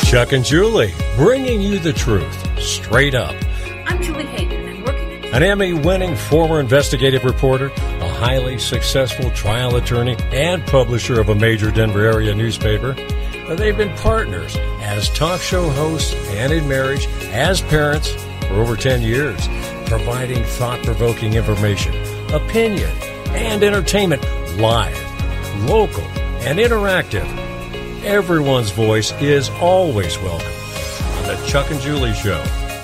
Chuck and Julie, bringing you the truth, straight up. I'm Julie Hayden, and working An Emmy-winning former investigative reporter, a highly successful trial attorney, and publisher of a major Denver area newspaper. They've been partners as talk show hosts and in marriage as parents for over 10 years, providing thought-provoking information, opinion, and entertainment live, local, and interactive. Everyone's voice is always welcome on the Chuck and Julie Show.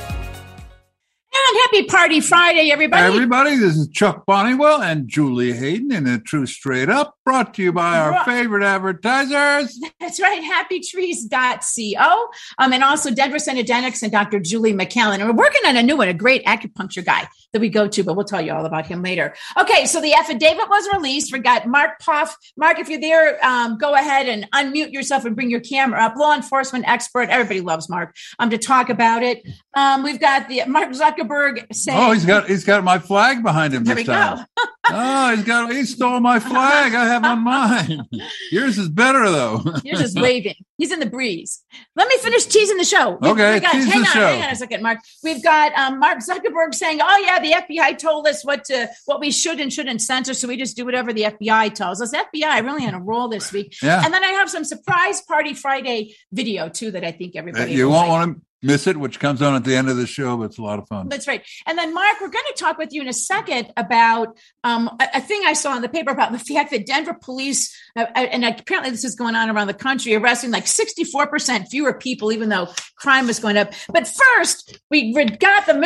And happy Party Friday, everybody. Everybody, this is Chuck Bonniwell and Julie Hayden in a True Straight Up, brought to you by our favorite advertisers. That's right, happytrees.co, and also Denver Synodentics and Dr. Julie McCallan. And we're working on a new one, a great acupuncture guy that we go to, but we'll tell you all about him later. Okay, so the affidavit was released. We got Mark Poff. Mark, if you're there, go ahead and unmute yourself and bring your camera up. Law enforcement expert. Everybody loves Mark to talk about it. We've got the Mark Zuckerberg saying... Oh, he's got my flag behind him this time. Go. He stole my flag. I have on mine. Yours is better, though. You're just waving. He's in the breeze. Let me finish teasing the show. Hang on a second, Mark. We've got Mark Zuckerberg saying, oh, yeah, the FBI told us what we should and shouldn't censor, so we just do whatever the FBI tells us. FBI really on a roll this week. Yeah. And then I have some surprise Party Friday video, too, that I think everybody you will won't like. want to miss it, which comes on at the end of the show, but it's a lot of fun. That's right. And then, Mark, we're going to talk with you in a second about a thing I saw in the paper about the fact that Denver police, and apparently this is going on around the country, arresting like 64% fewer people, even though crime was going up. But first, we got the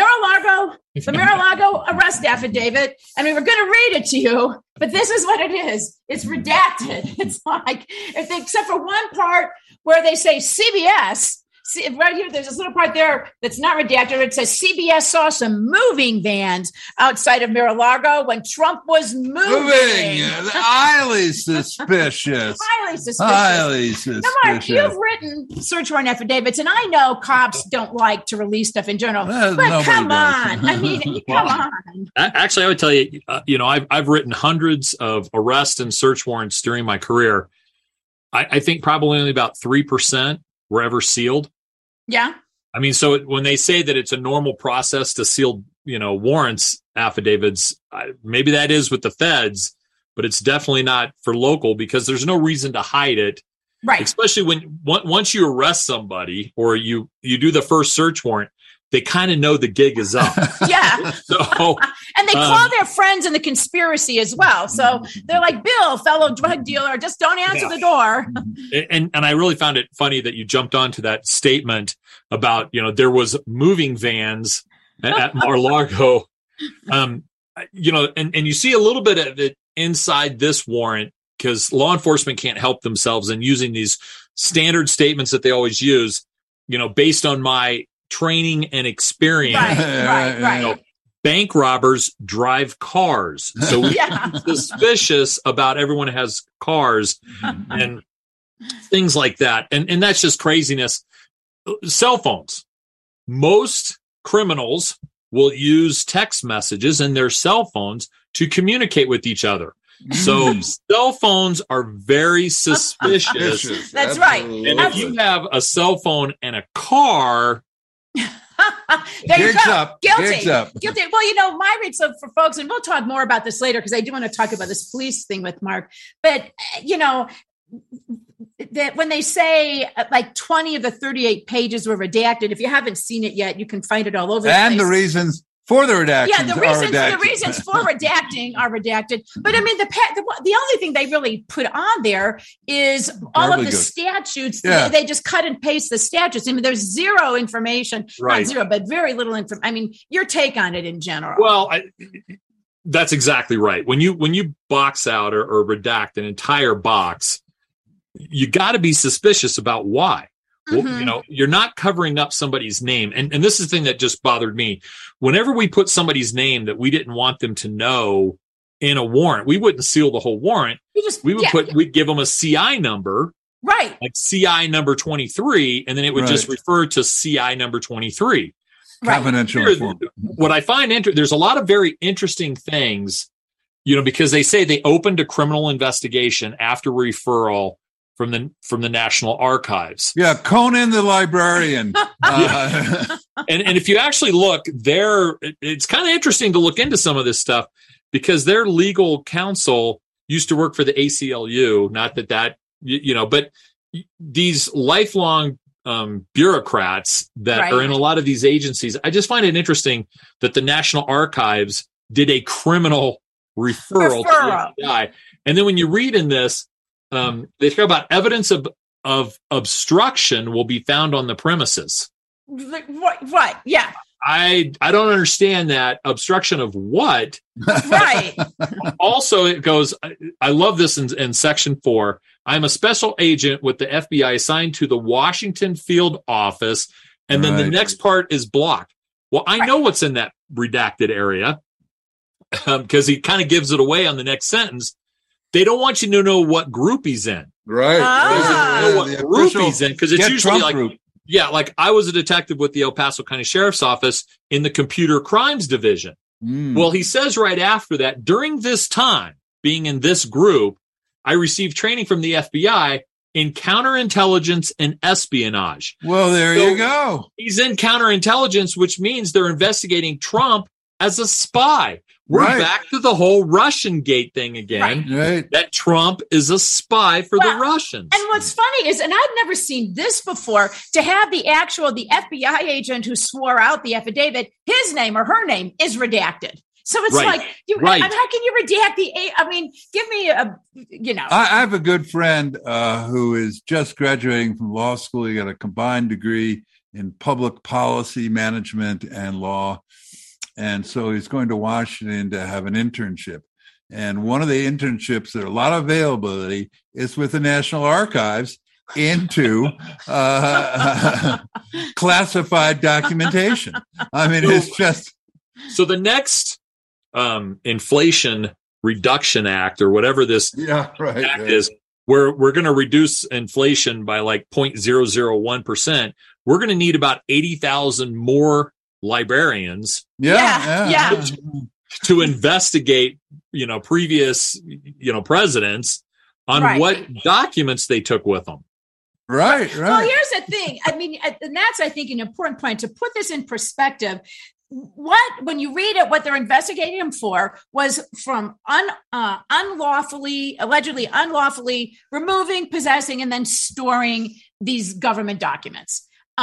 Mar-a-Lago arrest affidavit, and we were going to read it to you, but this is what it is. It's redacted. It's like, except for one part where they say CBS. See, right here, there's this little part there that's not redacted. It says CBS saw some moving vans outside of Mar-a-Lago when Trump was moving. Highly suspicious. Highly suspicious. Now, Mark, you've written search warrant affidavits, and I know cops don't like to release stuff in general. But come on. I mean, come on. Actually, I would tell you, I've written hundreds of arrest and search warrants during my career. I think probably only about 3% were ever sealed. Yeah. I mean, so when they say that it's a normal process to seal, warrants affidavits, maybe that is with the feds, but it's definitely not for local because there's no reason to hide it. Right. Especially once you arrest somebody or you do the first search warrant, they kind of know the gig is up. Yeah. And they call their friends in the conspiracy as well. So they're like, Bill, fellow drug dealer, just don't answer the door. And I really found it funny that you jumped onto that statement about, there was moving vans at Mar-a-Lago. And you see a little bit of it inside this warrant because law enforcement can't help themselves in using these standard statements that they always use, based on my training and experience. Right. Bank robbers drive cars. So we're suspicious about everyone who has cars and things like that. And that's just craziness. Cell phones. Most criminals will use text messages in their cell phones to communicate with each other. So cell phones are very suspicious. That's right. And if you have a cell phone and a car, there you go. Up. Guilty. Well, my read, so for folks, and we'll talk more about this later because I do want to talk about this police thing with Mark. But, that when they say like 20 of the 38 pages were redacted, if you haven't seen it yet, you can find it all over the place. And the reasons for the redactions the reasons for redacting are redacted. But I mean, the only thing they really put on there is all of the statutes. Yeah. They just cut and paste the statutes. I mean, there's zero information, right. Not zero, but very little information. I mean, your take on it in general. Well, that's exactly right. When you box out or redact an entire box, you got to be suspicious about why. Well, you're not covering up somebody's name. And this is the thing that just bothered me. Whenever we put somebody's name that we didn't want them to know in a warrant, we wouldn't seal the whole warrant. We'd give them a CI number, right? Like CI number 23, and then it would just refer to CI number 23. Confidential. What I find there's a lot of very interesting things, because they say they opened a criminal investigation after referral from the National Archives. Yeah, Conan the Librarian. And if you actually look there, it's kind of interesting to look into some of this stuff because their legal counsel used to work for the ACLU. Not that but these lifelong bureaucrats that are in a lot of these agencies. I just find it interesting that the National Archives did a criminal referral to the FBI. And then when you read in this, they talk about evidence of obstruction will be found on the premises. Right. Yeah. I don't understand that. Obstruction of what? Right. Also, it goes, I love this in section 4. I'm a special agent with the FBI assigned to the Washington field office. And then the next part is blocked. Well, I know what's in that redacted area because he kind of gives it away on the next sentence. They don't want you to know what group he's in. Right. What group he's in, because it's usually like, group. Like I was a detective with the El Paso County Sheriff's Office in the Computer Crimes Division. Well, he says right after that, during this time, being in this group, I received training from the FBI in counterintelligence and espionage. Well, there you go. He's in counterintelligence, which means they're investigating Trump as a spy. We're back to the whole Russian gate thing again. Right. That Trump is a spy for the Russians. And what's funny is, and I've never seen this before, to have the FBI agent who swore out the affidavit, his name or her name is redacted. So it's like, how can you redact I mean, give me I have a good friend who is just graduating from law school. He got a combined degree in public policy management and law. And so he's going to Washington to have an internship. And one of the internships that a lot of availability is with the National Archives into classified documentation. I mean, it's just... So the next Inflation Reduction Act or whatever this act is, we're going to reduce inflation by like 0.001%. We're going to need about 80,000 more librarians to investigate previous presidents on what documents they took with them. Right. Well, here's the thing. I mean, and that's, I think, an important point to put this in perspective. When you read it, what they're investigating him for was from allegedly unlawfully removing, possessing, and then storing these government documents.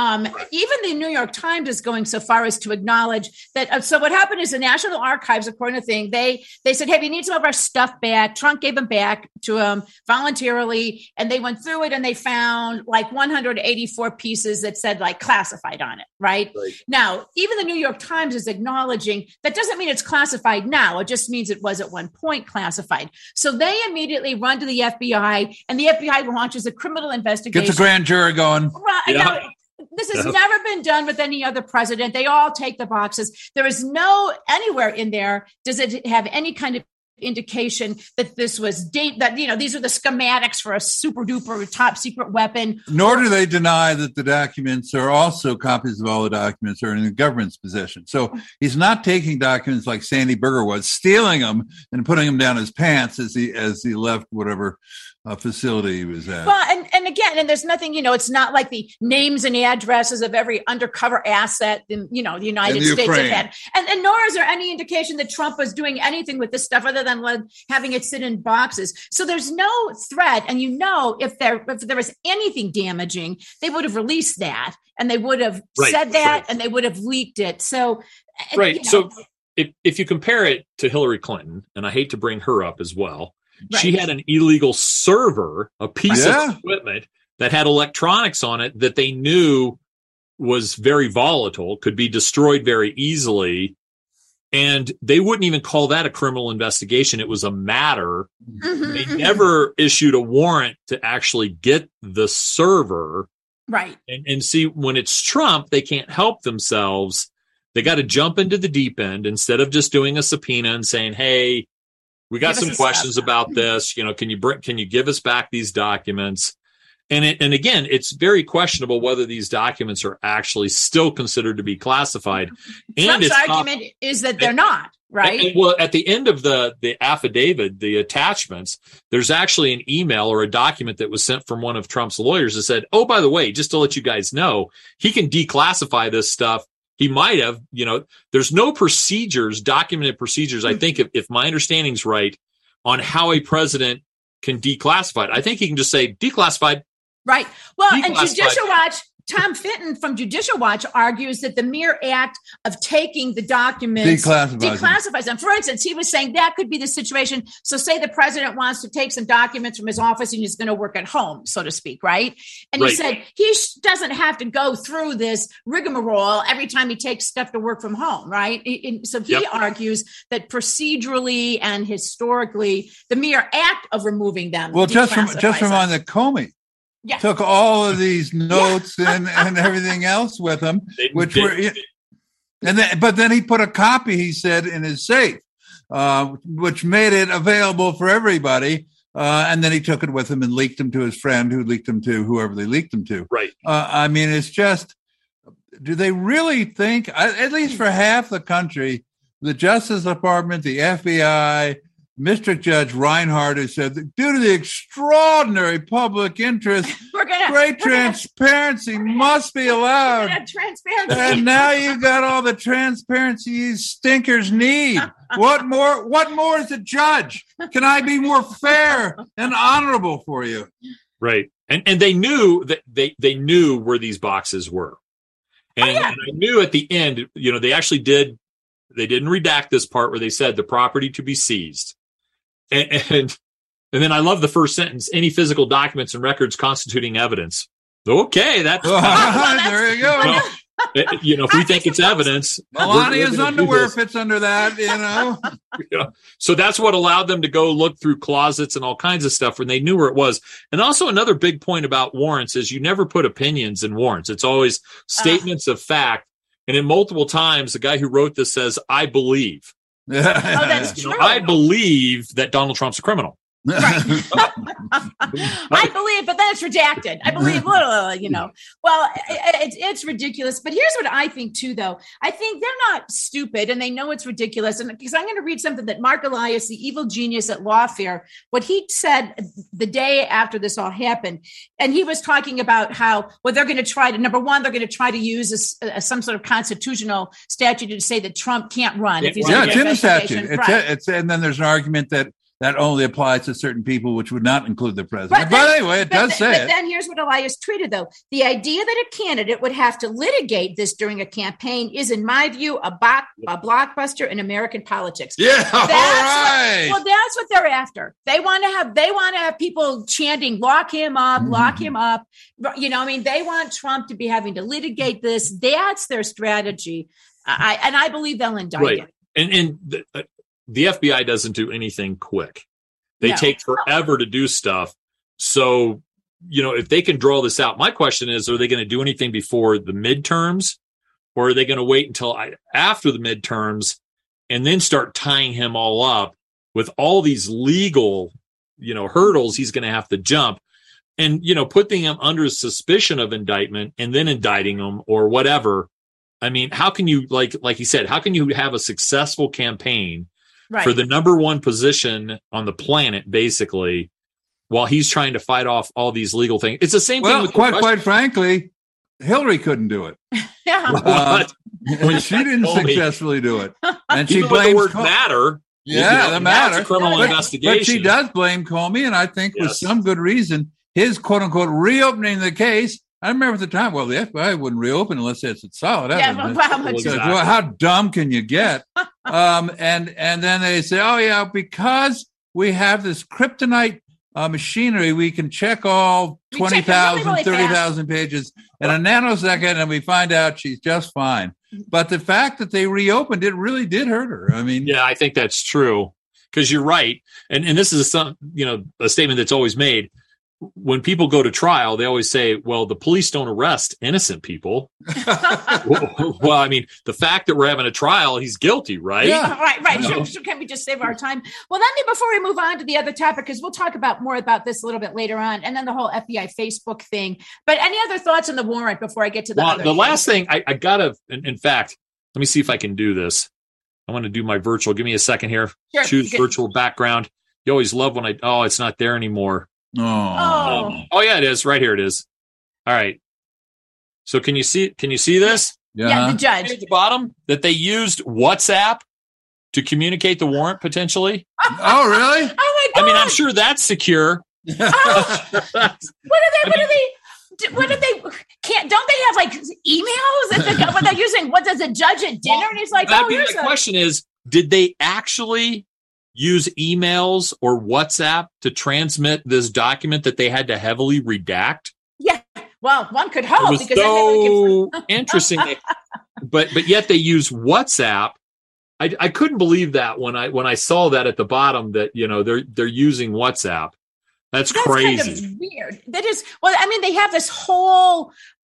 Even the New York Times is going so far as to acknowledge that. So what happened is the National Archives, according to thing, they said, "Hey, we need some of our stuff back." Trump gave them back to him voluntarily, and they went through it and they found like 184 pieces that said like classified on it. Right now, even the New York Times is acknowledging that doesn't mean it's classified now. It just means it was at one point classified. So they immediately run to the FBI, and the FBI launches a criminal investigation. Gets a grand jury going. Right. This has never been done with any other president. They all take the boxes. There is anywhere in there does it have any kind of indication that this was these are the schematics for a super duper top secret weapon. Nor do they deny that the documents are also copies of all the documents are in the government's possession. So he's not taking documents like Sandy Berger was, stealing them and putting them down his pants as he left whatever facility he was at. Well, and again, and there's nothing, it's not like the names and addresses of every undercover asset in, the United States have had. And nor is there any indication that Trump was doing anything with this stuff other than having it sit in boxes. So there's no threat. And if there was anything damaging, they would have released that and they would have said that and they would have leaked it. So, So if you compare it to Hillary Clinton, and I hate to bring her up as well, she had an illegal server, a piece of equipment that had electronics on it that they knew was very volatile, could be destroyed very easily. And they wouldn't even call that a criminal investigation. It was a matter. Mm-hmm. They never issued a warrant to actually get the server. Right. And see, when it's Trump, they can't help themselves. They got to jump into the deep end instead of just doing a subpoena and saying, hey, we got some questions about this. Can you give us back these documents? And again, it's very questionable whether these documents are actually still considered to be classified. And Trump's argument is that they're not, right? And, well, at the end of the affidavit, the attachments, there's actually an email or a document that was sent from one of Trump's lawyers that said, oh, by the way, just to let you guys know, he can declassify this stuff. He might have, there's no procedures, documented procedures, I think, if my understanding's right, on how a president can declassify it. I think he can just say declassified. Right. Well, and Judicial Watch, Tom Fitton from Judicial Watch argues that the mere act of taking the documents declassifies them. For instance, he was saying that could be the situation. So say the president wants to take some documents from his office and he's going to work at home, so to speak, right? And he said he doesn't have to go through this rigmarole every time he takes stuff to work from home, right? So he argues that procedurally and historically, the mere act of removing them. Well, just from on the Comey. Yeah. Took all of these notes and everything else with him, but then he put a copy, he said, in his safe, which made it available for everybody. And then he took it with him and leaked them to his friend, who leaked them to whoever they leaked them to. Right. I mean, it's just, do they really think, at least for half the country, the Justice Department, the FBI, District Judge Reinhardt has said that due to the extraordinary public interest, great transparency must be allowed. And now you've got all the transparency these stinkers need. What more is a judge? Can I be more fair and honorable for you? Right. And they knew that they knew where these boxes were. And I knew at the end, they actually didn't redact this part where they said the property to be seized. And then I love the first sentence: any physical documents and records constituting evidence. Okay, that's there you go. Well, if we think it's evidence, Melania's underwear fits under that. So that's what allowed them to go look through closets and all kinds of stuff when they knew where it was. And also another big point about warrants is you never put opinions in warrants. It's always statements of fact. And in multiple times, the guy who wrote this says, "I believe." That's true. I believe that Donald Trump's a criminal. Right. I believe, but then it's redacted. I believe, Well, it's ridiculous. But here's what I think too, though. I think they're not stupid and they know it's ridiculous. And because I'm going to read something that Mark Elias, the evil genius at Lawfare, what he said the day after this all happened. And he was talking about how, they're going to try to, number one, they're going to try to use some sort of constitutional statute to say that Trump can't run. If he's it's in the statute. And then there's an argument that only applies to certain people, which would not include the president. But anyway, it does say it. But then here's what Elias tweeted, though. The idea that a candidate would have to litigate this during a campaign is, in my view, a blockbuster in American politics. Yeah, that's what they're after. They want to have people chanting, lock him up, lock him up. They want Trump to be having to litigate this. That's their strategy. I believe they'll indict him. And the FBI doesn't do anything quick. They take forever to do stuff. So, if they can draw this out, my question is, are they going to do anything before the midterms, or are they going to wait until after the midterms and then start tying him all up with all these legal, hurdles he's going to have to jump and, putting him under suspicion of indictment and then indicting him or whatever? I mean, how can you, like he said, how can you have a successful campaign for the number one position on the planet, basically, while he's trying to fight off all these legal things? It's the same thing with quite frankly, Hillary couldn't do it. She didn't successfully do it. And she blames the word matter. Yeah, the matter. That's a criminal investigation. But she does blame Comey, and I think with some good reason, his quote-unquote reopening the case. I remember at the time, the FBI wouldn't reopen unless it's solid evidence. How dumb can you get? And then they say, because we have this kryptonite machinery, we can check all 20,000, 30,000 pages in a nanosecond, and we find out she's just fine. But the fact that they reopened it really did hurt her. I mean, I think that's true, because you're right. And this is a statement that's always made. when people go to trial, they always say, well, the police don't arrest innocent people. Well, I mean, the fact that we're having a trial, he's guilty, right? Yeah, right. Sure, can we just save our time? Well, let me, before we move on to the other topic, because we'll talk more about this a little bit later on, and then the whole FBI Facebook thing. But any other thoughts on the warrant before I get to the other thing? Last thing, I got to, in fact, let me see if I can do this. I want to do my virtual. Give me a second here. Sure. Choose virtual background. You always love when it's not there anymore. Oh yeah, it is. Right here it is. All right. So can you see this? Yeah, the judge. At the bottom that they used WhatsApp to communicate the warrant potentially. Oh, really? Oh my God. I mean, I'm sure that's secure. What do they don't they have like emails when they're using, what does a judge at dinner? And he's like, my question is, did they actually use emails or WhatsApp to transmit this document that they had to heavily redact? Yeah. Well, one could hope, it was because so interesting. But yet they use WhatsApp. I couldn't believe that when I saw that at the bottom that, they're using WhatsApp. That's crazy. Kind of weird. That is, well, I mean, they have this whole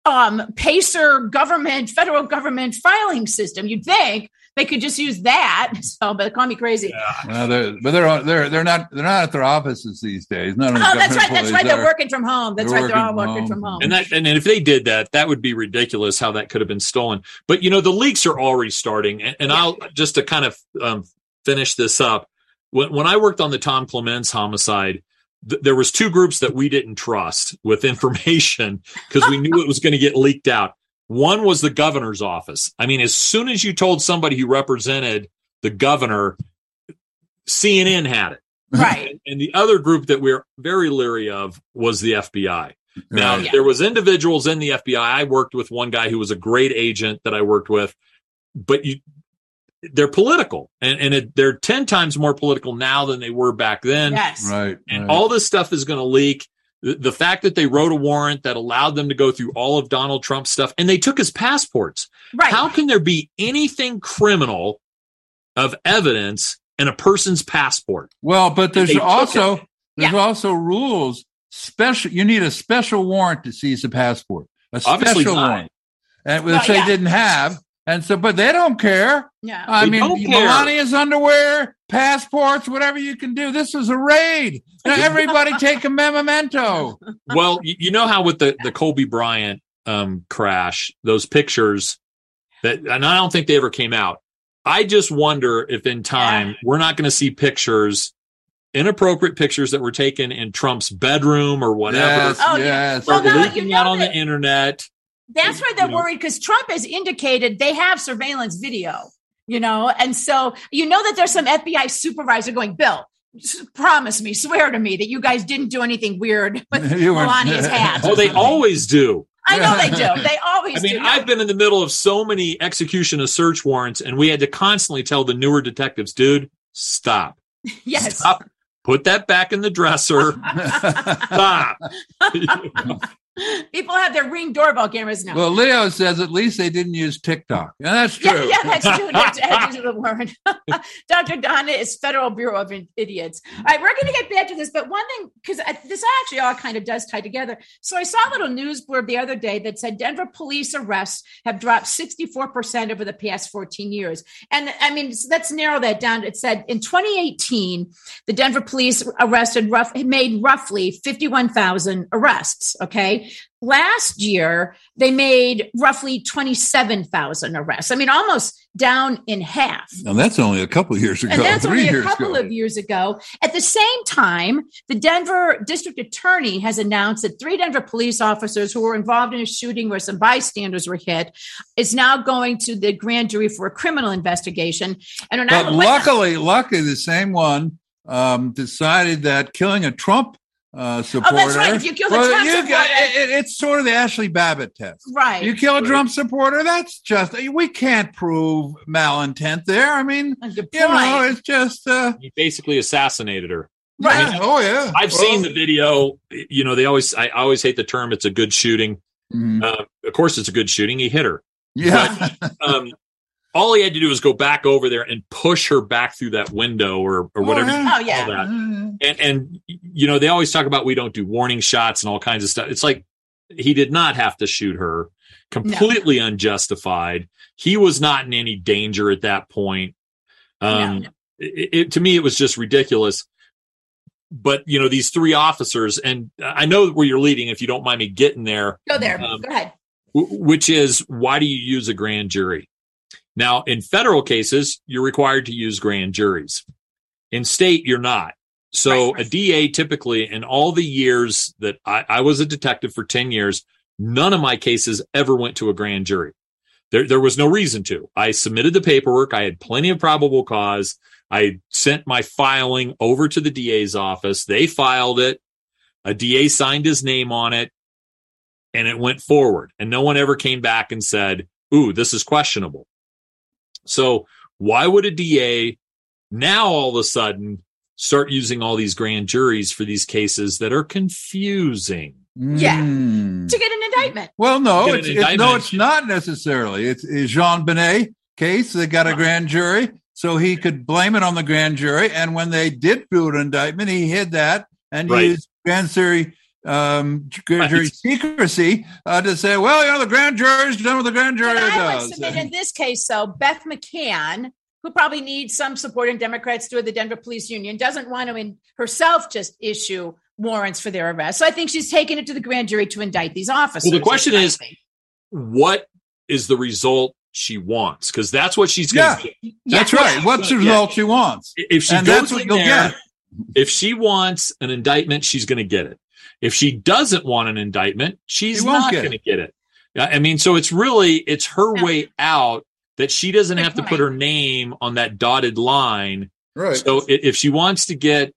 PACER federal government filing system. You'd think they could just use that. So, but call me crazy. Yeah. They're not at their offices these days. That's right. They're working from home. That's right. They're all working from home. And if they did that would be ridiculous how that could have been stolen. But the leaks are already starting. And I'll just to kind of finish this up. When I worked on the Tom Clements homicide, there was two groups that we didn't trust with information because we knew it was going to get leaked out. One was the governor's office. I mean, as soon as you told somebody who represented the governor, CNN had it. Right. And the other group that we're very leery of was the FBI. Now, there was individuals in the FBI. I worked with one guy who was a great agent that I worked with, but they're political, and they're 10 times more political now than they were back then. Yes. Right. And all this stuff is going to leak. The fact that they wrote a warrant that allowed them to go through all of Donald Trump's stuff, and they took his passports. Right. How can there be anything criminal of evidence in a person's passport? Well, but there's also rules. You need a special warrant to seize a passport. Obviously special warrant, which they didn't have. And so, but they don't care. Yeah. I mean, Melania's underwear, passports, whatever you can do. This was a raid. Everybody take a memento. Well, you know how with the Kobe Bryant crash, those pictures and I don't think they ever came out. I just wonder if in time we're not going to see inappropriate pictures that were taken in Trump's bedroom or whatever. Yes. Or leaking out on the internet. That's why they're worried, because Trump has indicated they have surveillance video, and so that there's some FBI supervisor going, Bill, promise me, swear to me that you guys didn't do anything weird with Melania's hat. Oh, they always do. I know they do. They always do. I've been in the middle of so many execution of search warrants, and we had to constantly tell the newer detectives, dude, stop. Yes. Stop. Put that back in the dresser. Stop. People have their Ring doorbell cameras now. Well, Leo says at least they didn't use TikTok. And that's true. Yeah, that's true. That's added to the warrant. Dr. Donna is Federal Bureau of Idiots. All right, we're going to get back to this, but one thing, because this actually all kind of does tie together. So I saw a little news blurb the other day that said Denver police arrests have dropped 64% over the past 14 years. And I mean, let's narrow that down. It said in 2018, the Denver police made roughly 51,000 arrests. Okay. Last year, they made roughly 27,000 arrests. I mean, almost down in half. And that's only a couple of years ago. And that's only a couple of years ago. At the same time, the Denver district attorney has announced that 3 Denver police officers who were involved in a shooting where some bystanders were hit is now going to the grand jury for a criminal investigation. And but luckily, the same one decided that killing a Trump supporter. Oh, that's right. If you kill the Trump supporter, it's sort of the Ashley Babbitt test. Right. You kill a Trump supporter, that's just, we can't prove malintent there. I mean, it's just. He basically assassinated her. Right. I mean, oh, yeah. I've seen the video. I always hate the term, it's a good shooting. Mm-hmm. Of course, it's a good shooting. He hit her. Yeah. But, all he had to do was go back over there and push her back through that window or whatever. Oh, yeah. That. And they always talk about we don't do warning shots and all kinds of stuff. It's like he did not have to shoot her. Completely unjustified. He was not in any danger at that point. To me, it was just ridiculous. But, these three officers, and I know where you're leading, if you don't mind me getting there. Go there. Go ahead. Which is, why do you use a grand jury? Now, in federal cases, you're required to use grand juries. In state, you're not. So a DA typically, in all the years that I was a detective for 10 years, none of my cases ever went to a grand jury. There was no reason to. I submitted the paperwork. I had plenty of probable cause. I sent my filing over to the DA's office. They filed it. A DA signed his name on it, and it went forward. And no one ever came back and said, ooh, this is questionable. So why would a DA now all of a sudden start using all these grand juries for these cases that are confusing? Yeah, to get an indictment. Well, no, it's not necessarily. It's Jean Benet case. They got a grand jury, so he could blame it on the grand jury. And when they did do an indictment, he hid that and used grand jury secrecy to say, well, the grand jury's done what the grand jury does. I would submit in this case, so Beth McCann, who probably needs some support in Democrats through the Denver Police Union, doesn't want to herself just issue warrants for their arrest. So I think she's taken it to the grand jury to indict these officers. Well, the question is, what is the result she wants? Because that's what she's going to get. That's right. What's the result she wants? If she goes in there, if she wants an indictment, she's going to get it. If she doesn't want an indictment, she's not going to get it. I mean, so it's her way out, that she doesn't have to put her name on that dotted line. Right. So if she wants to get,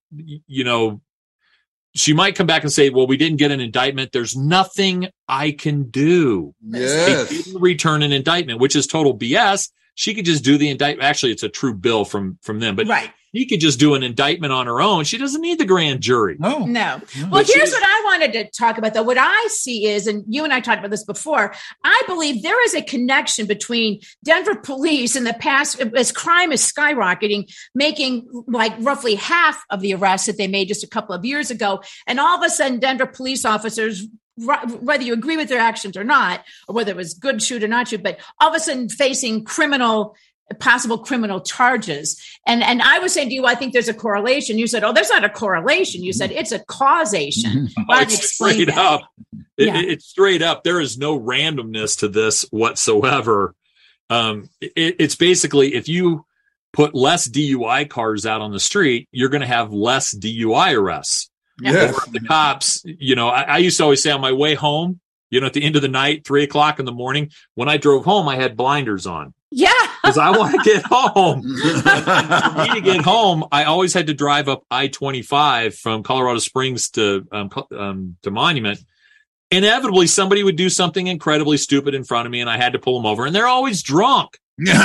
she might come back and say, well, we didn't get an indictment. There's nothing I can do. Yes. They didn't return an indictment, which is total BS. She could just do the indictment. Actually, it's a true bill from them, but she could just do an indictment on her own. She doesn't need the grand jury. No. Well, here's what I wanted to talk about, though. What I see is, and you and I talked about this before, I believe there is a connection between Denver police in the past, as crime is skyrocketing, making like roughly half of the arrests that they made just a couple of years ago. And all of a sudden, Denver police officers, whether you agree with their actions or not, or whether it was good shoot or not shoot, but all of a sudden facing possible criminal charges. And I was saying to you, I think there's a correlation. You said, oh, there's not a correlation. You said it's a causation. It's straight up. It's straight up. There is no randomness to this whatsoever. It's basically, if you put less DUI cars out on the street, you're going to have less DUI arrests. Yes. Or the cops, I used to always say on my way home, at the end of the night, 3:00 in the morning, when I drove home, I had blinders on. Yeah. Because I want to get home. For me to get home, I always had to drive up I-25 from Colorado Springs to Monument. Inevitably, somebody would do something incredibly stupid in front of me, and I had to pull them over. And they're always drunk.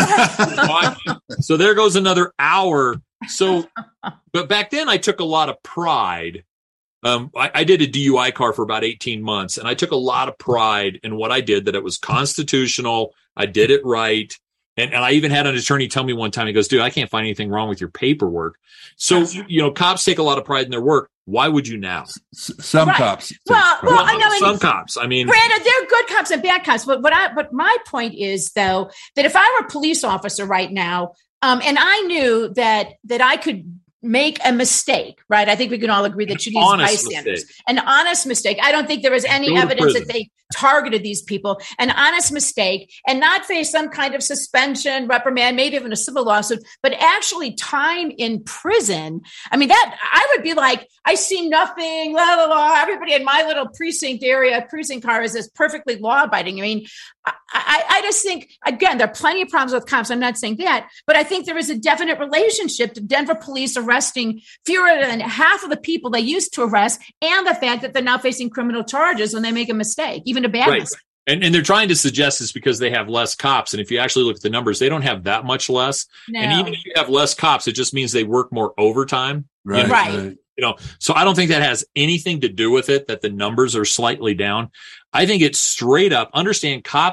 So there goes another hour. So, but back then, I took a lot of pride. I did a DUI car for about 18 months, and I took a lot of pride in what I did, that it was constitutional. I did it right. And I even had an attorney tell me one time, he goes, dude, I can't find anything wrong with your paperwork. So, cops take a lot of pride in their work. Why would you now? Some cops. Well, I know some cops. I mean, granted, they're good cops and bad cops. But my point is, though, that if I were a police officer right now, and I knew that I could make a mistake, right? I think we can all agree that you use bystanders. An honest mistake. I don't think there was any evidence that they targeted these people. An honest mistake, and not face some kind of suspension, reprimand, maybe even a civil lawsuit, but actually time in prison. I mean, that I would be like, I see nothing, la, la, la. Everybody in my little precinct car is perfectly law abiding. I mean, I just think, again, there are plenty of problems with cops. I'm not saying that, but I think there is a definite relationship to Denver police arresting fewer than half of the people they used to arrest, and the fact that they're now facing criminal charges when they make a mistake, even a bad mistake. And they're trying to suggest this because they have less cops. And if you actually look at the numbers, they don't have that much less. No. And even if you have less cops, it just means they work more overtime. Right. So I don't think that has anything to do with it, that the numbers are slightly down. I think it's straight up. Understand, cops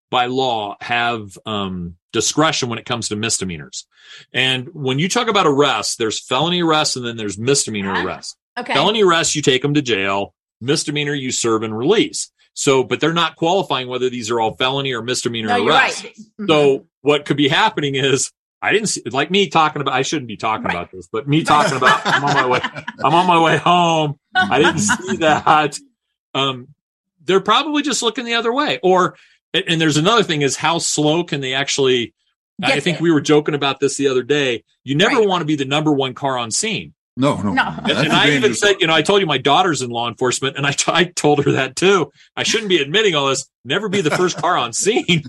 by law have discretion when it comes to misdemeanors. And when you talk about arrests, there's felony arrests and then there's misdemeanor arrests. Okay. Felony arrests, you take them to jail. Misdemeanor, you serve and release. So, but they're not qualifying whether these are all felony or misdemeanor arrests. Right. Mm-hmm. So what could be happening is, I didn't see, like me talking about, I shouldn't be talking about this, but me talking about, I'm on my way home. I didn't see that. They're probably just looking the other way. Or, and there's another thing is how slow can they actually, I think we were joking about this the other day. You never want to be the number one car on scene. No. And I even said, I told you my daughter's in law enforcement, and I told her that too. I shouldn't be admitting all this. Never be the first car on scene. Be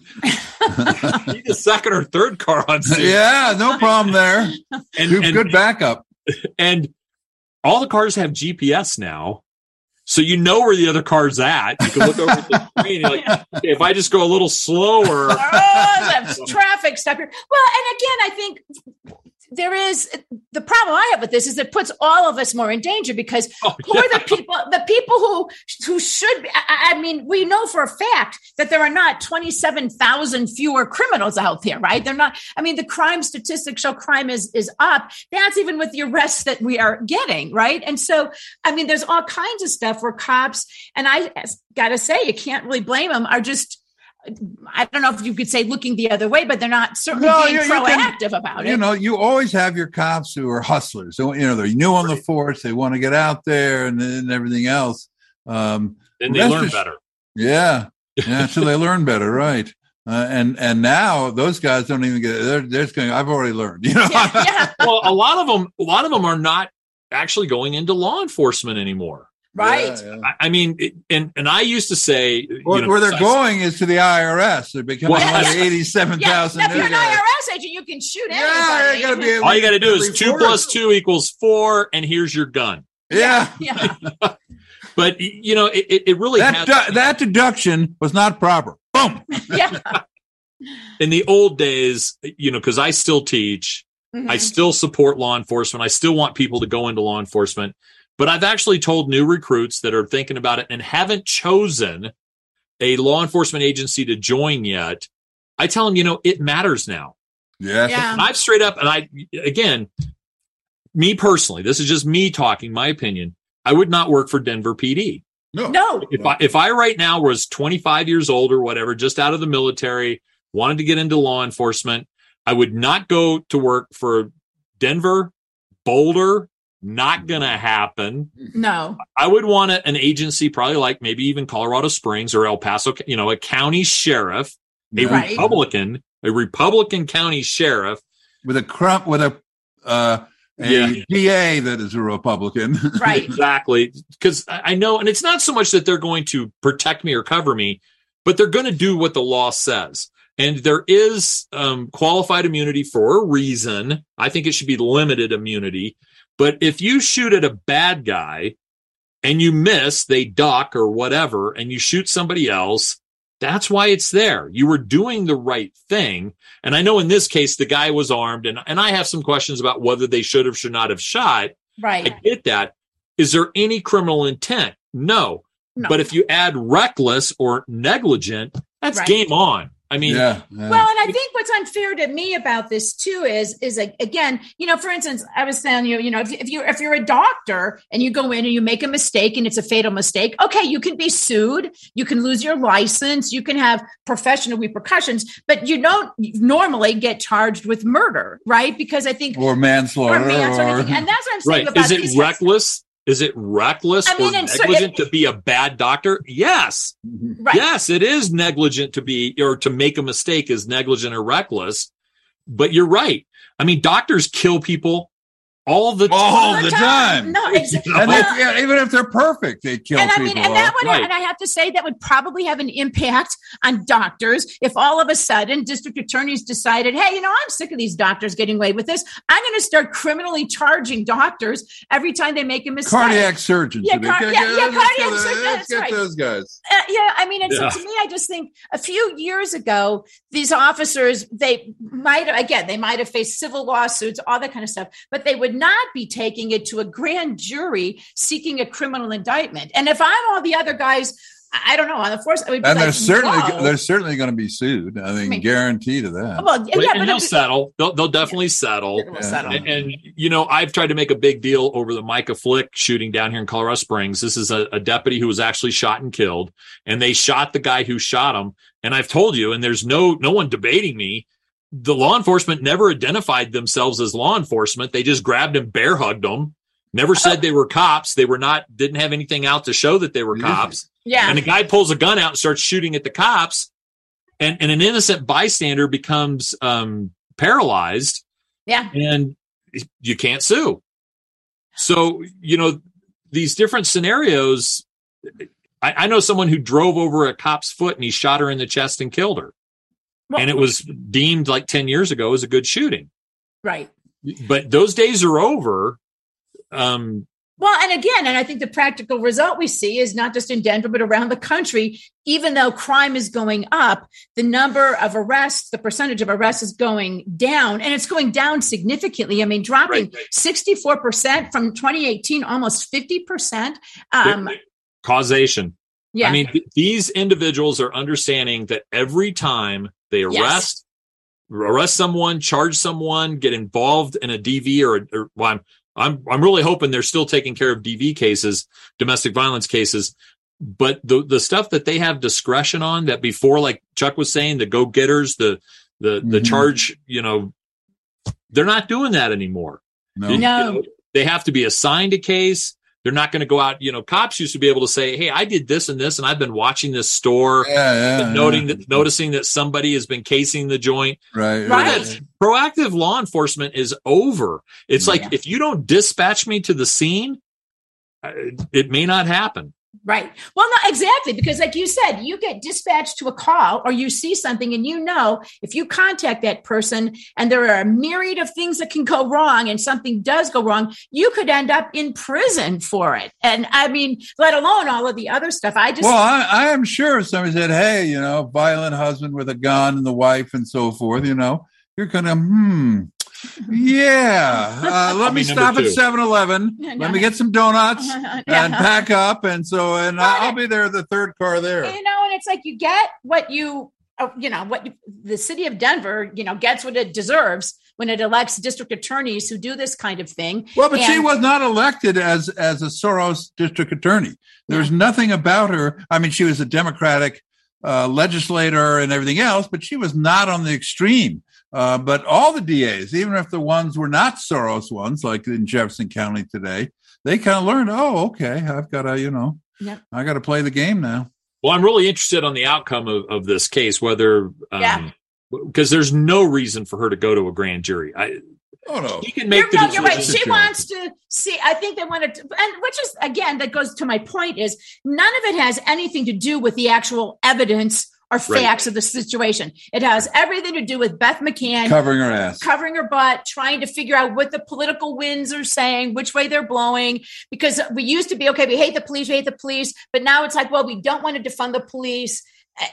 the second or third car on scene. Yeah, no problem there. And good backup. And all the cars have GPS now. So you know where the other car's at. You can look over at the screen. Like, if I just go a little slower. That's traffic stop here. Well, and again, I think there is the problem I have with this is it puts all of us more in danger because who are the people who should be, I mean, we know for a fact that there are not 27,000 fewer criminals out there, right? They're not, I mean, the crime statistics show crime is up. That's even with the arrests that we are getting, right? And so, I mean, there's all kinds of stuff where cops, and I got to say, you can't really blame them, are just, I don't know if you could say looking the other way, but they're not certainly being proactive about it. You always have your cops who are hustlers. So, they're new on the force. They want to get out there and then everything else. And they learn better. Yeah. So they learn better. Right. And now those guys don't even get, they're just going, I've already learned, Yeah. Well, a lot of them are not actually going into law enforcement anymore. Right. Yeah. I mean, and I used to say, where they're going is to the IRS. They're becoming like 87,000. If you're an IRS agent, you can shoot anybody. All you got to do is 2 + 2 = 4, and here's your gun. Yeah. But it really that deduction was not proper. Boom. Yeah. In the old days, because I still teach, I still support law enforcement. I still want people to go into law enforcement. But I've actually told new recruits that are thinking about it and haven't chosen a law enforcement agency to join yet. I tell them, it matters now. Yeah. And I've straight up, and me personally, this is just me talking, my opinion. I would not work for Denver PD. No. If I right now was 25 years old or whatever, just out of the military, wanted to get into law enforcement, I would not go to work for Denver, Boulder. Not going to happen. No. I would want an agency, probably like maybe even Colorado Springs or El Paso, a county sheriff, a Republican county sheriff with a DA that is a Republican. Right. Exactly. Because I know, and it's not so much that they're going to protect me or cover me, but they're going to do what the law says. And there is qualified immunity for a reason. I think it should be limited immunity. But if you shoot at a bad guy and you miss, they duck or whatever, and you shoot somebody else, that's why it's there. You were doing the right thing. And I know in this case, the guy was armed, and I have some questions about whether they should not have shot. Right. I get that. Is there any criminal intent? No. But if you add reckless or negligent, that's game on. I mean, well, and I think what's unfair to me about this too is again, for instance, I was telling you, if you're a doctor and you go in and you make a mistake and it's a fatal mistake, okay, you can be sued, you can lose your license, you can have professional repercussions, but you don't normally get charged with murder, right? Because I think or manslaughter, and that's what I'm saying about Is it reckless? Is it reckless or negligent to be a bad doctor? Yes. Right. Yes, it is negligent to be, or to make a mistake is negligent or reckless. But you're right. I mean, doctors kill people all the time. No, exactly. And even if they're perfect, they kill people. And I have to say that would probably have an impact on doctors if all of a sudden district attorneys decided, hey, I'm sick of these doctors getting away with this. I'm going to start criminally charging doctors every time they make a mistake. Cardiac surgeons. Cardiac surgeons. Let's get those guys. So to me, I just think a few years ago, these officers, they might have faced civil lawsuits, all that kind of stuff, but they would not be taking it to a grand jury seeking a criminal indictment. And if I'm all the other guys I don't know, on the force. And they're certainly going to be sued. I mean, guarantee to that. Well, yeah, and they'll settle. They'll definitely settle. And I've tried to make a big deal over the Micah Flick shooting down here in Colorado Springs. This is a deputy who was actually shot and killed, and they shot the guy who shot him. And I've told you, and there's no one debating me, the law enforcement never identified themselves as law enforcement. They just grabbed and bear hugged them. Never said they were cops. They didn't have anything out to show that they were cops. Yeah. And the guy pulls a gun out and starts shooting at the cops, and an innocent bystander becomes paralyzed. Yeah. And you can't sue. So, these different scenarios, I know someone who drove over a cop's foot and he shot her in the chest and killed her. Well, and it was deemed like 10 years ago as a good shooting. Right. But those days are over. Well, and again, and I think the practical result we see is not just in Denver, but around the country, even though crime is going up, the number of arrests, the percentage of arrests is going down, and it's going down significantly. I mean, dropping 64% from 2018, almost 50%. Causation. Yeah. I mean, these individuals are understanding that every time they arrest someone, charge someone, get involved in a DV I'm really hoping they're still taking care of DV cases, domestic violence cases, but the stuff that they have discretion on, that before, like Chuck was saying, the go-getters, the charge, they're not doing that anymore. No. They have to be assigned a case. They're not going to go out. Cops used to be able to say, hey, I did this and this, and I've been watching this store, noticing that somebody has been casing the joint. Right. Proactive law enforcement is over. It's like, if you don't dispatch me to the scene, it may not happen. Right. Well, no, exactly. Because like you said, you get dispatched to a call or you see something and if you contact that person and there are a myriad of things that can go wrong and something does go wrong, you could end up in prison for it. And I mean, let alone all of the other stuff. I am sure somebody said, hey, violent husband with a gun and the wife and so forth, you're going to, let me stop at 7-Eleven. Let me get some donuts and pack up. I'll be there, the third car there. And it's like you get what the city of Denver, gets what it deserves when it elects district attorneys who do this kind of thing. Well, but she was not elected as a Soros district attorney. There's nothing about her. I mean, she was a Democratic legislator and everything else, but she was not on the extreme. But all the DAs, even if the ones were not Soros ones, like in Jefferson County today, they kind of learned, okay, I've got to, I got to play the game now. Well, I'm really interested on the outcome of this case, whether, because there's no reason for her to go to a grand jury. She can make the decision. You're right. She wants to see. I think they wanted to, and which is, again, that goes to my point is none of it has anything to do with the actual evidence or facts of the situation. It has everything to do with Beth McCann covering her ass, covering her butt, trying to figure out what the political winds are saying, which way they're blowing. Because we used to be, okay, we hate the police, but now it's like, well, we don't want to defund the police.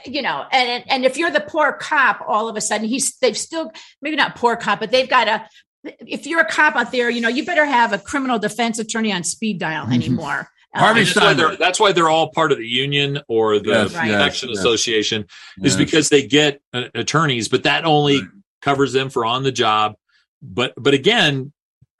And if you're the poor cop, all of a sudden they've still, maybe not poor cop, but they've got if you're a cop out there, you better have a criminal defense attorney on speed dial anymore. That's why they're all part of the union or the Protection Association, is because they get attorneys, but that only covers them for on the job. But again,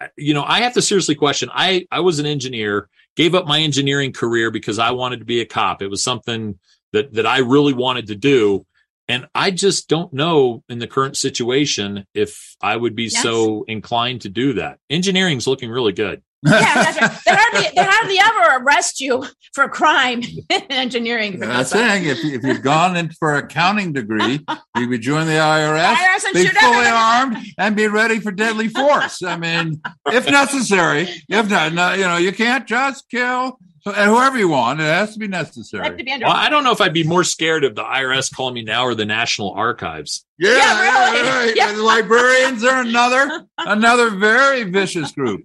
I have to seriously question. I was an engineer, gave up my engineering career because I wanted to be a cop. It was something that I really wanted to do. And I just don't know in the current situation if I would be so inclined to do that. Engineering's looking really good. Yeah, that's right. They hardly ever arrest you for a crime in engineering. I'm saying if you've gone in for an accounting degree, you would join the IRS, be fully armed, and be ready for deadly force. I mean, if necessary. If not, you can't just kill and whoever you want. It has to be necessary. Well, I don't know if I'd be more scared of the IRS calling me now or the National Archives. Really. Yeah. The librarians are another very vicious group.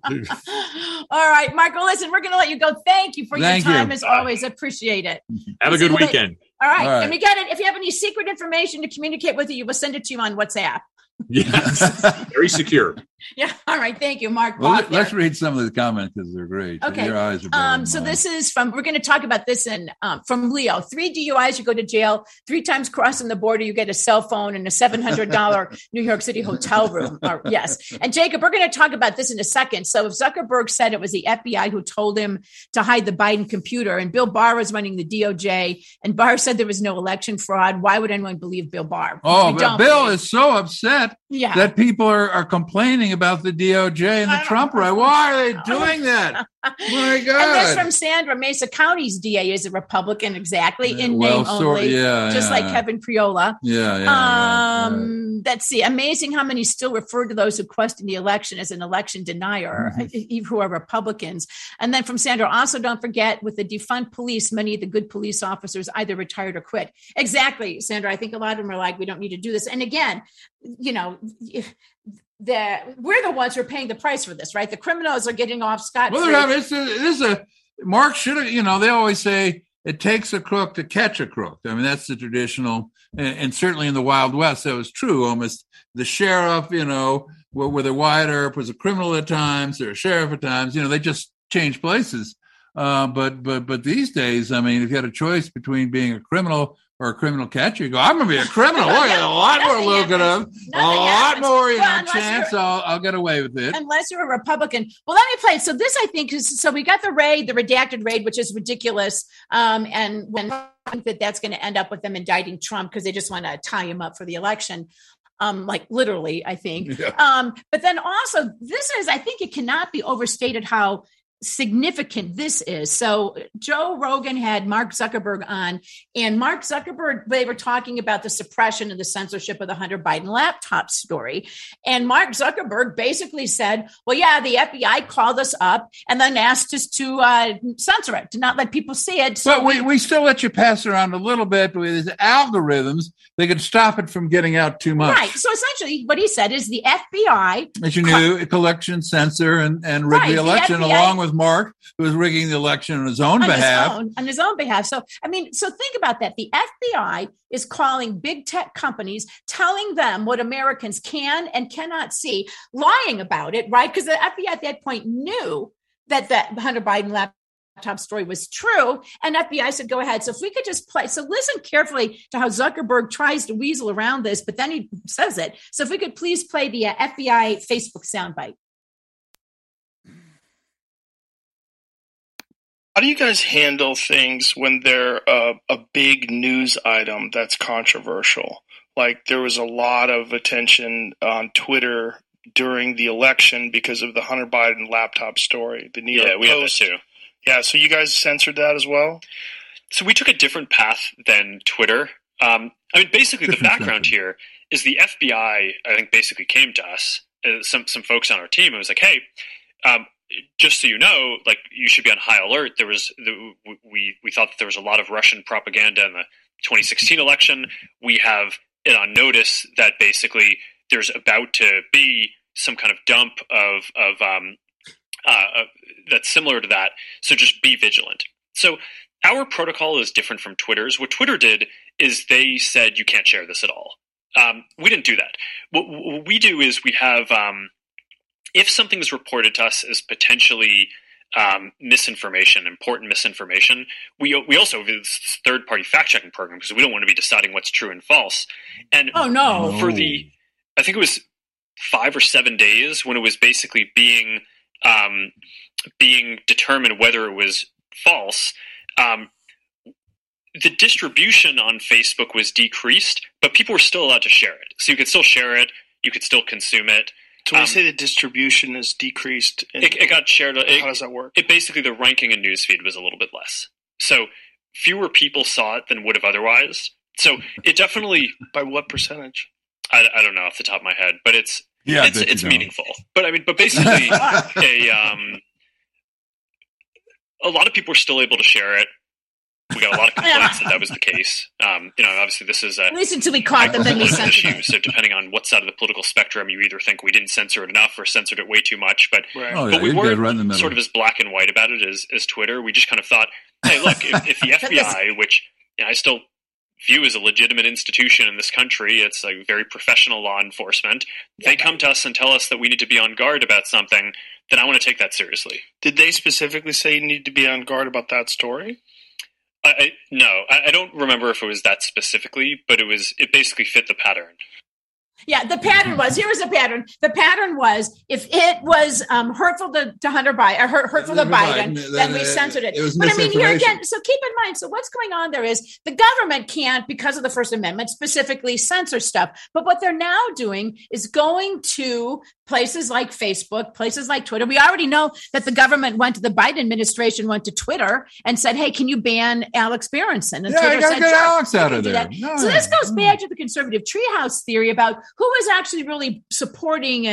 All right, Marco, listen, we're going to let you go. Thank you for your time as always. Appreciate it. Have a good weekend. All right. And we got it. If you have any secret information to communicate with you, we'll send it to you on WhatsApp. Yes. Very secure. Yeah. All right. Thank you, Mark. Well, let's read some of the comments because they're great. Okay. Your eyes are so this is we're going to talk about this from Leo. 3 DUIs, you go to jail. 3 times crossing the border, you get a cell phone and a $700 New York City hotel room. Yes. And Jacob, we're going to talk about this in a second. So if Zuckerberg said it was the FBI who told him to hide the Biden computer and Bill Barr was running the DOJ and Barr said there was no election fraud, why would anyone believe Bill Barr? Oh, but Bill is so upset that people are complaining about the DOJ and the Trump right. Why are they doing that? My God. And this from Sandra. Mesa County's DA is a Republican, exactly, in name only, just like Kevin Priola. Let's see. Amazing how many still refer to those who question the election as an election denier, who are Republicans. And then from Sandra, also don't forget, with the defund police, many of the good police officers either retired or quit. Exactly, Sandra. I think a lot of them are like, we don't need to do this. And again, we're the ones who are paying the price for this, right? The criminals are getting off scot-free. Well, this is a Mark should have. They always say it takes a crook to catch a crook. I mean, that's the traditional, and certainly in the Wild West, that was true. Almost the sheriff, whether Wyatt Earp was a criminal at times or a sheriff at times, they just changed places. But these days, I mean, if you had a choice between being a criminal or a criminal catcher, you go, I'm going to be a criminal. Look, a lot more lucrative, a lot more, chance I'll get away with it. Unless you're a Republican. Well, let me play it. So this, I think, so we got the redacted raid, which is ridiculous. And when I think that's going to end up with them indicting Trump because they just want to tie him up for the election. Like literally, I think. Yeah. But then also, I think it cannot be overstated how significant this is. So Joe Rogan had Mark Zuckerberg on, and Mark Zuckerberg, they were talking about the suppression and the censorship of the Hunter Biden laptop story. And Mark Zuckerberg basically said, well, yeah, the FBI called us up and then asked us to censor it, to not let people see it. So but we still let you pass around a little bit with these algorithms. They could stop it from getting out too much. Right. So essentially what he said is the FBI, as you knew, collection, censor, and rig the election, along with Mark, who was rigging the election on his own behalf. On his own behalf. So, so think about that. The FBI is calling big tech companies, telling them what Americans can and cannot see, lying about it, right? Because the FBI at that point knew that the Hunter Biden laptop story was true. And FBI said, go ahead. So if we could just play. So listen carefully to how Zuckerberg tries to weasel around this, but then he says it. So if we could please play the FBI Facebook soundbite. How do you guys handle things when they're a big news item that's controversial? Like there was a lot of attention on Twitter during the election because of the Hunter Biden laptop story. The New York Post. We have that too. Yeah, so you guys censored that as well? So we took a different path than Twitter. Basically the background here is the FBI, I think, basically came to us, some folks on our team, and was like, hey, just so you know, like you should be on high alert. We thought that there was a lot of Russian propaganda in the 2016 election. We have it on notice that basically there's about to be some kind of dump of that's similar to that. So just be vigilant. So our protocol is different from Twitter's. What Twitter did is they said you can't share this at all. We didn't do that. What we do is we have. If something is reported to us as potentially misinformation, important misinformation, we also have this third-party fact-checking program because we don't want to be deciding what's true and false. And for I think it was 5 or 7 days when it was basically being determined whether it was false, the distribution on Facebook was decreased, but people were still allowed to share it. So you could still share it, you could still consume it. So when you say the distribution is decreased, it got shared. How does that work? It basically, the ranking in newsfeed was a little bit less. So fewer people saw it than would have otherwise. So it definitely... By what percentage? I don't know off the top of my head, but it's meaningful. But basically, a lot of people were still able to share it. We got a lot of complaints that was the case. Obviously this is at least until we caught them, then we censored it. So depending on what side of the political spectrum, you either think we didn't censor it enough or censored it way too much. But we weren't sort of as black and white about it as Twitter. We just kind of thought, hey, look, if the FBI, which I still view as a legitimate institution in this country. It's like very professional law enforcement. They come to us and tell us that we need to be on guard about something, then I want to take that seriously. Did they specifically say you need to be on guard about that story? No, I don't remember if it was that specifically, but it basically fit the pattern. Yeah, the pattern was, here was the pattern. The pattern was, if it was hurtful to Hunter Biden, or hurtful to Biden, then we censored it. It was but I mean, here misinformation. again, so keep in mind, so what's going on there is the government can't, because of the First Amendment, specifically censor stuff. But what they're now doing is going to places like Facebook, places like Twitter. We already know that the government went to the Biden administration, went to Twitter and said, hey, can you ban Alex Berenson? And Twitter said, get sure, Alex out of there. No, so this goes back to the conservative treehouse theory about who is actually really supporting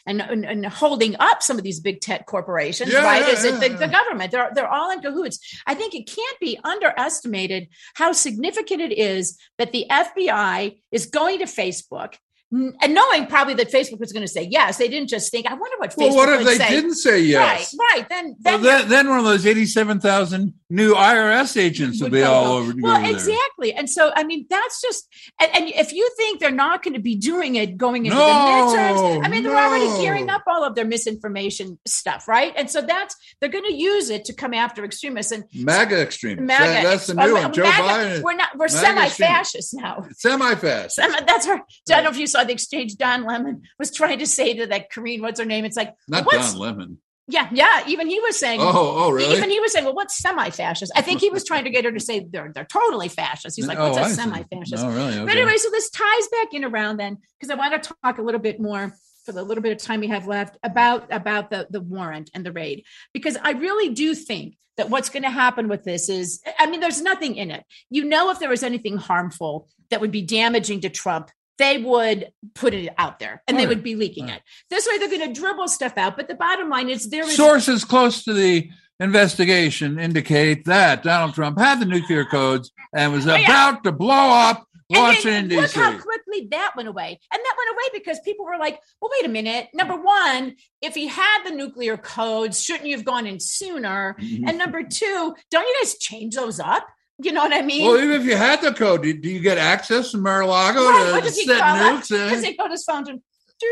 and holding up some of these big tech corporations, right? Is it the government? They're all in cahoots. I think it can't be underestimated how significant it is that the FBI is going to Facebook, and knowing probably that Facebook was going to say yes. They didn't just think, I wonder what Facebook what if would they say. didn't say yes? Right. Then one of those 87,000 new IRS agents will be all over. Well, exactly. And so, I mean, that's just, and if you think they're not going to be doing it going into the midterms, I mean, they're already gearing up all of their misinformation stuff, right? And so they're going to use it to come after extremists and MAGA extremists. That's the new one. Joe Biden. We're semi-fascist now. Semi-fascist. That's right. I don't know if you saw the exchange Don Lemon was trying to say to that Karine, what's her name? It's like, not Don Lemon. Yeah. Even he was saying, really? Even he was saying, well, what's semi-fascist? I think he was trying to get her to say they're totally fascist. He's like, what's a semi-fascist? Oh, really? Okay. But anyway, so this ties back in around then, because I want to talk a little bit more for the little bit of time we have left about the warrant and the raid, because I really do think that what's going to happen with this is, I mean, there's nothing in it. If there was anything harmful that would be damaging to Trump, they would put it out there and they would be leaking it. This way they're going to dribble stuff out. But the bottom line is sources close to the investigation indicate that Donald Trump had the nuclear codes and was about to blow up Washington, D.C. Look how quickly that went away. And that went away because people were like, well, wait a minute. Number one, if he had the nuclear codes, shouldn't you have gone in sooner? Mm-hmm. And number two, don't you guys change those up? You know what I mean? Well, even if you had the code, do you get access to Mar-a-Lago to set nukes? Does he go to his phone and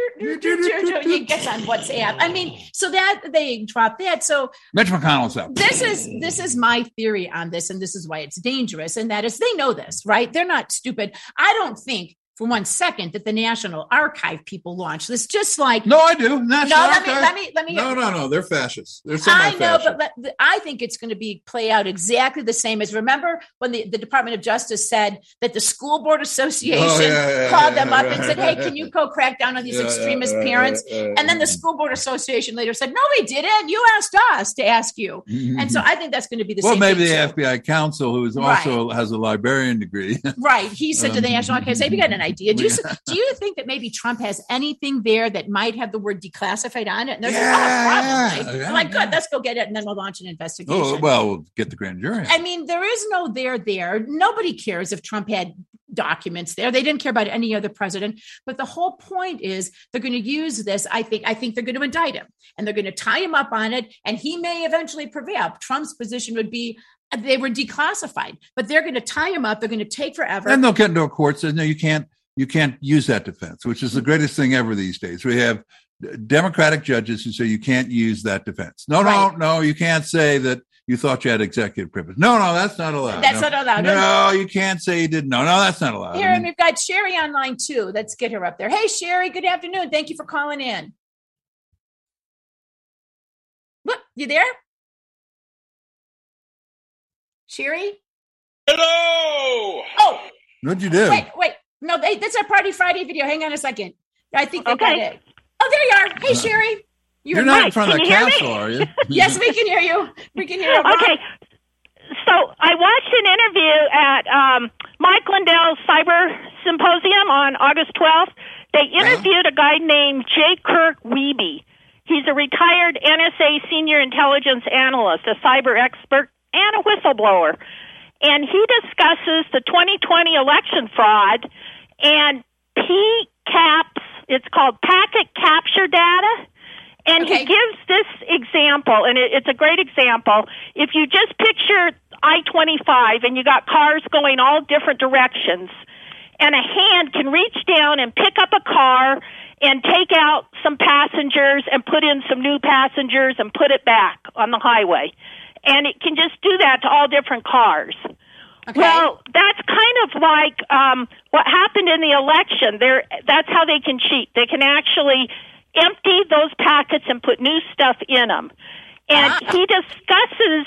he gets on WhatsApp? I mean, so that they dropped that. So Mitch McConnell's out. This is my theory on this, and this is why it's dangerous. And that is, they know this, right? They're not stupid. I don't think for 1 second that the National Archive people launched this. Just like I do. National Archive. Let me. No. They're fascists. They're I know, but I think it's going to play out exactly the same as, remember when the Department of Justice said that the School Board Association called them up and said, "Hey, can you go crack down on these extremist parents?" And then the School Board Association later said, "No, we didn't. You asked us to ask you." And so I think that's going to be the same. Well, maybe the FBI counsel, who is also has a librarian degree, right? He said to the National Archives, "Have you got an idea? Do you think that maybe Trump has anything there that might have the word declassified on it?" And they're probably. They're like, good, let's go get it, and then we'll launch an investigation. Oh, well, we'll get the grand jury. I mean, there is no there. Nobody cares if Trump had documents there. They didn't care about any other president. But the whole point is they're going to use this. I think they're going to indict him, and they're going to tie him up on it, and he may eventually prevail. Trump's position would be, they were declassified, but they're going to tie him up. They're going to take forever. And they'll get into a court says, no, you can't use that defense, which is the greatest thing ever these days. We have Democratic judges who say you can't use that defense. No, you can't say that you thought you had executive privilege. No, that's not allowed. That's not allowed. No, you can't say you didn't. No, that's not allowed. Here, and we've got Sherry online too. Let's get her up there. Hey, Sherry, good afternoon. Thank you for calling in. Look, you there? Sherry? Hello! Oh! What'd you do? Wait. No, that's our Party Friday video. Hang on a second. I think they got it. Oh, there you are. Hey, Sherry. You're not in front of the castle, are you? Yes, we can hear you. We can hear you. Okay. So I watched an interview at Mike Lindell's Cyber Symposium on August 12th. They interviewed a guy named J. Kirk Wiebe. He's a retired NSA senior intelligence analyst, a cyber expert, and a whistleblower. And he discusses the 2020 election fraud and PCAPs. It's called packet capture data. And he gives this example, and it's a great example. If you just picture I-25, and you got cars going all different directions. And a hand can reach down and pick up a car and take out some passengers and put in some new passengers and put it back on the highway. And it can just do that to all different cars. Okay. Well, that's kind of like what happened in the election. That's how they can cheat. They can actually empty those packets and put new stuff in them. And he discusses,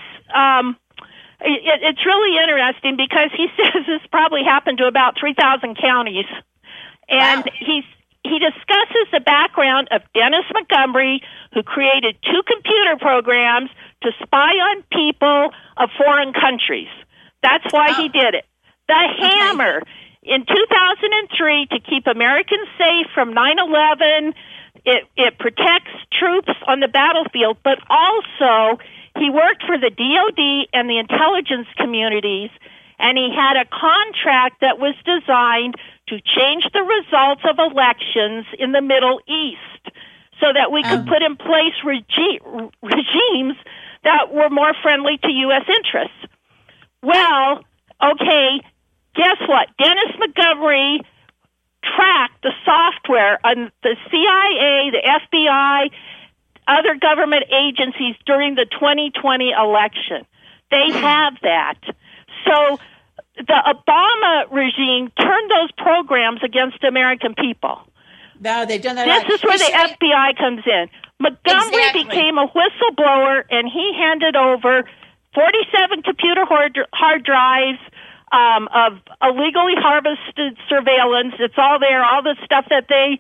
it's really interesting because he says this probably happened to about 3,000 counties. And he discusses the background of Dennis Montgomery, who created 2 computer programs to spy on people of foreign countries. That's why he did it. The Hammer, in 2003, to keep Americans safe from 9/11, it protects troops on the battlefield, but also he worked for the DOD and the intelligence communities, and he had a contract that was designed to change the results of elections in the Middle East so that we could put in place regimes that were more friendly to U.S. interests. Well, okay, guess what? Dennis Montgomery tracked the software on the CIA, the FBI, other government agencies during the 2020 election. They have that. So the Obama regime turned those programs against American people. No, they've done that. This is where the FBI comes in. Montgomery became a whistleblower, and he handed over 47 computer hard drives of illegally harvested surveillance. It's all there, all the stuff that they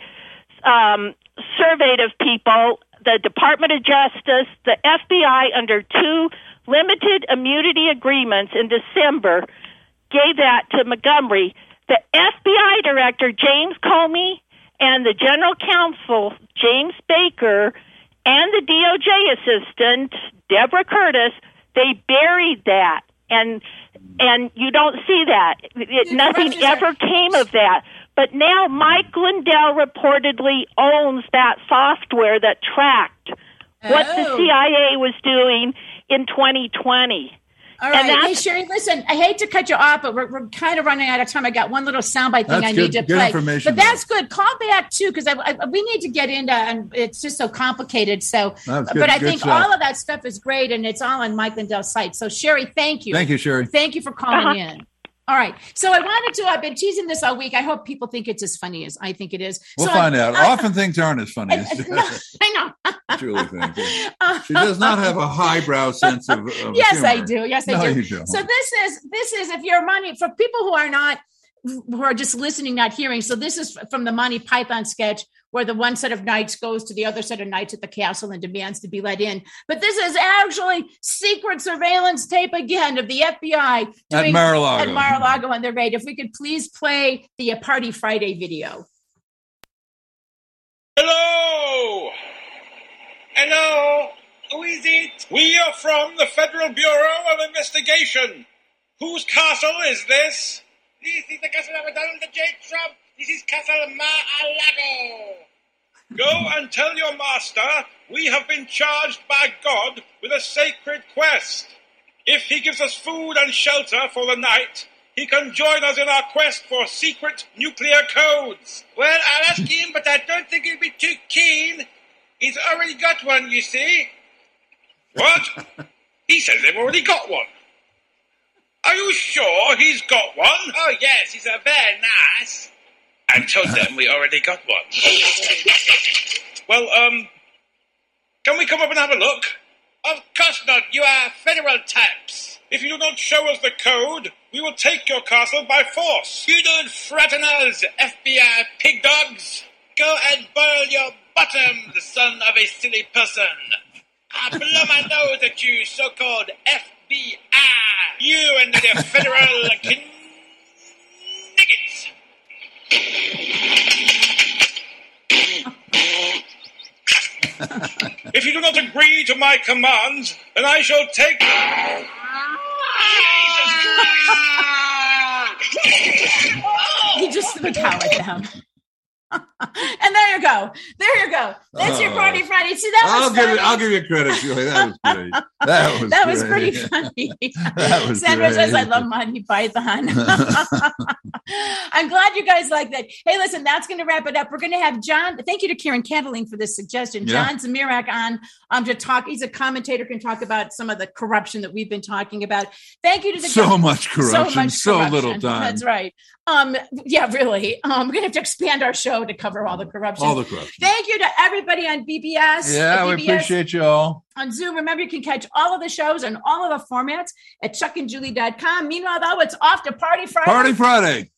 surveyed of people. The Department of Justice, the FBI, under 2 limited immunity agreements in December, gave that to Montgomery. The FBI director, James Comey, and the general counsel, James Baker, and the DOJ assistant, Deborah Curtis, they buried that. And you don't see that. Nothing ever came of that. But now Mike Lindell reportedly owns that software that tracked what the CIA was doing in 2020. All right. Hey, Sherry, listen, I hate to cut you off, but we're kind of running out of time. I got one little soundbite thing I need to play. But that's good. Call back, too, because we need to get into and it's just so complicated. So, but I think all of that stuff is great, and it's all on Mike Lindell's site. So, Sherry, thank you. Thank you, Sherry. Thank you for calling in. All right. So I've been teasing this all week. I hope people think it's as funny as I think it is. We'll find out. Often things aren't as funny as I know. Julie thinks. She does not have a highbrow sense of yes, humor. I do. Yes, I do. You don't. So this is if your money, for people who are just listening, not hearing. So this is from the Monty Python sketch where the one set of knights goes to the other set of knights at the castle and demands to be let in. But this is actually secret surveillance tape again of the FBI at Mar-a-Lago on their raid. If we could please play the Party Friday video. Hello, who is it? We are from the Federal Bureau of Investigation. Whose castle is this? This is the castle of Donald J. Trump. This is Castle Mar-a-Lago. Go and tell your master we have been charged by God with a sacred quest. If he gives us food and shelter for the night, he can join us in our quest for secret nuclear codes. Well, I'll ask him, but I don't think he'll be too keen. He's already got one, you see. What? He says they've already got one. Are you sure he's got one? Oh, yes, he's a very nice. I told them we already got one. Well, can we come up and have a look? Of course not. You are federal types. If you do not show us the code, we will take your castle by force. You don't threaten us, FBI pig dogs. Go and boil your bottom, the son of a silly person. I blow my nose at you, so-called FBI. You and the federal niggets. If you do not agree to my commands, then I shall take... He just threw a towel down. And there you go. That's your Party Friday. See, that was funny. I'll give you credit, Julie. That was great. That was pretty funny. That was Sandra great. says, I love Monty Python. I'm glad you guys like that. Hey, listen, that's going to wrap it up. We're going to have John. Thank you to Karen Candling for this suggestion. Yeah. John Zamirak on to talk. He's a commentator, can talk about some of the corruption that we've been talking about. Thank you to the so much corruption, so little time. That's right. Yeah, really. We're going to have to expand our show to cover all the corruption. Thank you to everybody on BBS. Yeah, we appreciate you all. On Zoom. Remember, you can catch all of the shows and all of the formats at chuckandjulie.com. Meanwhile, though, it's off to Party Friday. Party Friday.